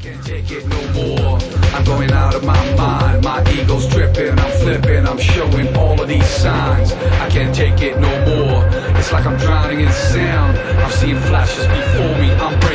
can't take it no more. I'm going out of my mind. My ego's tripping, I'm flipping, I'm showing all of these signs. I can't take it no more. It's like I'm drowning in sound. I'm seeing flashes before me. I'm breaking